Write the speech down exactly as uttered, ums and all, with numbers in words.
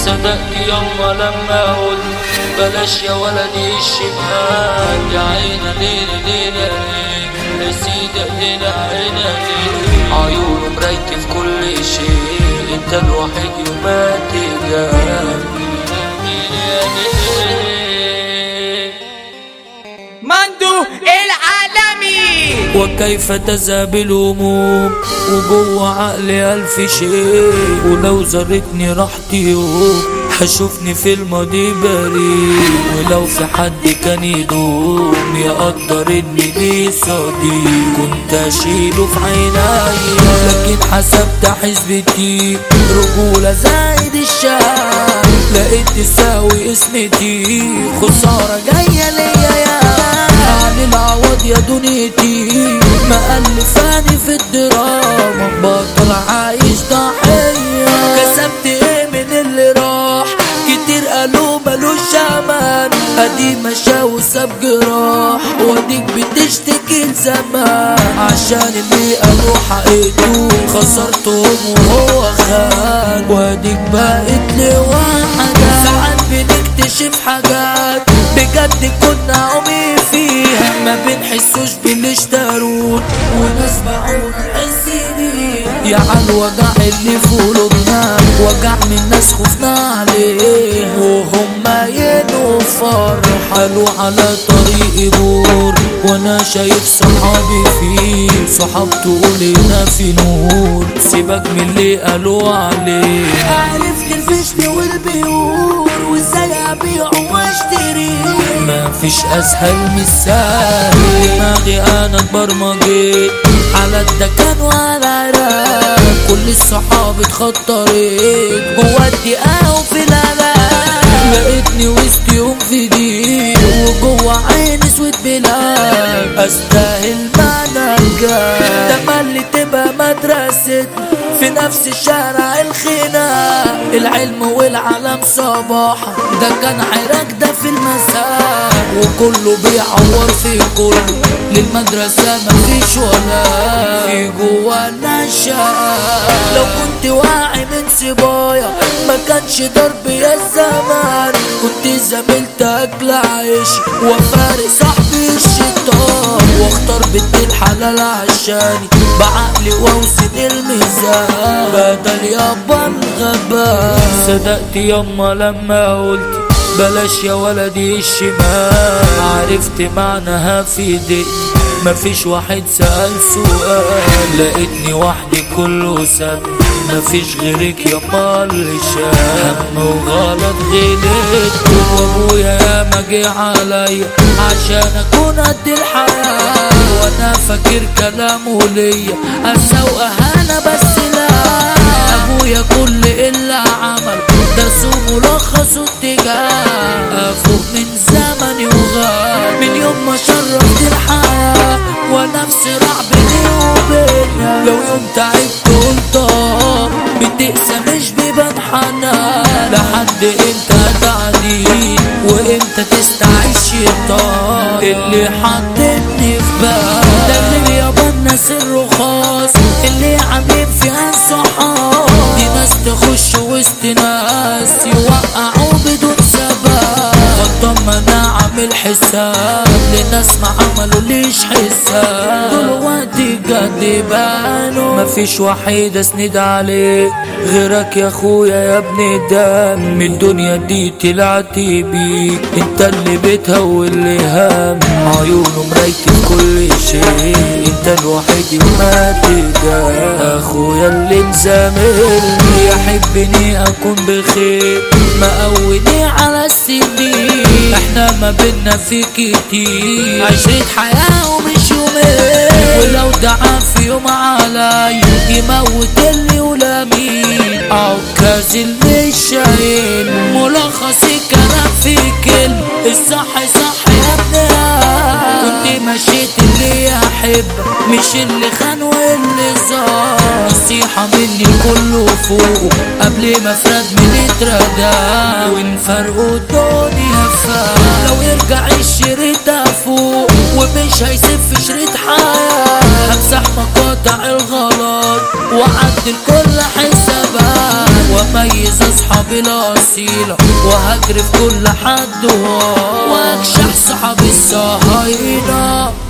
صدقت يما لما قلت بلاش يا ولدي الشبهات. يا عينا ليلة ليلة ليلة يا سيدة ليلة عينا ليلة، عيونه مرايتي في كل شيء، انت الوحيد وما تجاه. مندو العالمي. وكيف تذهب الهموم وجوه عقلي ألف شيء، ولو زارتني راحتي يوم هشوفني في الماضي بريء، ولو في حد كان يدوم يقدر اني ليه صديق كنت اشيله في عينيا، لكن حسبت حسبتي رجولة زايد الشام، لقيت تساوي اسمتي خسارة جاية ليا يا عن العوض يا دنيتي، مألفاني في الدراما بطل عايش ضحية. كسبت ايه من اللي راح كتير قالوا ملوش امان، ادي مشى وساب جراح واديك بتشتكي لزمان، عشان اللي قالوا حقيقته خسرتهم وهو خان، واديك بقت لوحدك. ساعات بنكتشف حاجات بجد كنا عمي فيها، ما بنحسوش باللي اشترون وناس باعونا نحس بيه، يا عالوجع اللي في قلوبنا وجع من ناس خفنا عليه، وهم ينو فرح قالوا على طريق دور، وانا شايف صحابي فيه صحاب تقول هنا في نور، سيبك من اللي قالوا عليه. عرفت الفشل والبيور وازاي ابيع واشتري، ما فيش اسهل من السهل، دماغي انا اتبرمجت على الدكان وعلى العراق، كل الصحاب اتخطرت جوا الدقاق وفي العراق، لقيتني وسط يوم في ضيق وجوا عيني سويت بلاد، استاهل معنى الجاه تملي تبقى مدرستي في نفس الشارع الخناق، العلم والعلم صباحا ده كان عراك ده في المساء، وكله بيعور في كله للمدرسة مفيش ولا في جوانا شقة، لو كنت واعي من صبايا ما كانش ضرب يا الزمان، كنت زميلت اكل عيش وفارق صاحبي الشيطان، واختار بنت الحلال عشاني بعقلي واوزن الميزان بدل يابا الغباء. صدقت يما لما قلت بلاش يا ولدي الشمال، عرفت معناها في دقيقة مفيش واحد سأل سؤال، لقيتني وحدي كله ساب مفيش غيرك يا اللي شال، هم وغلط غلطت وابويا ياما جه عليا عشان اكون قد الحياة، وانا فاكر كلامه ليا اسوء اهانة بس لا، ابويا كل اللي عمل درسه ملخص اتجاه، افوق من زمني وغاب من يوم ما شرفت الحياة، وانا في صراع بيني وبينها، لو يوم تعبت قلت بتقسى مش بيبان حنان، لحد امتى تعدين وامتى تستعيش الشيطان اللي حطتني في بال، ده اللي يابا الناس الرخاص اللي عاملين فيها صحاب، دي ناس تخش وسط ناس يوقعوا بدون سبب، غلطان ما انا عامل حساب لناس ما عملوا ليش حساب، دلوقتي جد بانوا مفيش وحيد اسند عليه غيرك يا اخويا يا ابن الدم، من الدنيا دي طلعت بيك انت اللي بتهول اللي هم، عيونه مرايتي في كل شيء انت الوحيد وما تجاه، اخويا اللي مزاملني يحبني اكون بخير مقويني على السنين، احنا ما بينا في كتير عشرة حياة ومش يومين، ولو دعا في يوم علي يموت اللي ولا مين، عكاز اللي شايل ملخص الكلام في كلمة الصح صح يا ابني، كنت مشيت اللي يحب مش اللي خان واللي زار، نصيحة مني كله فوق قبل ما افرد من اتردى، ونفرقوا الدنيا فات، لو يرجع الشريط فوق ومش هيسيب في شريط حياة، همسح مقاطع الغلط وعدل كل حسابات، واميز اصحاب قلبي الأصيلة وهجري في كل حد واكشح صحابي الصهاينة.